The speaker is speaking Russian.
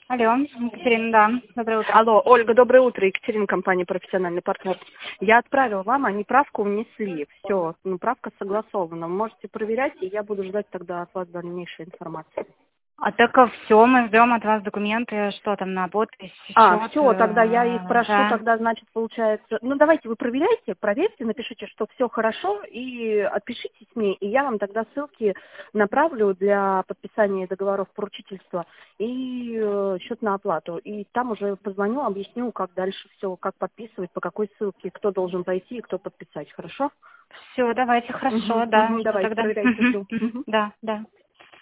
Алло, Екатерина, да. Доброе утро. Алло, Ольга, доброе утро. Екатерина, компания «Профессиональный партнер». Я отправила вам, они правку внесли. Все, правка согласована. Можете проверять, и я буду ждать тогда от вас дальнейшей информации. А так все, мы ждем от вас документы, что там на подпись, счет. Все, тогда я их прошу, Да. тогда, значит, получается... Ну, давайте вы проверяйте, проверьте, напишите, что все хорошо, и отпишитесь мне, и я вам тогда ссылки направлю для подписания договоров поручительства и счет на оплату. И там уже позвоню, объясню, как дальше все, как подписывать, по какой ссылке, кто должен пойти и кто подписать, хорошо? Все, давайте, хорошо, да. Жду Давайте, тогда. проверяйте, жду. Да, да.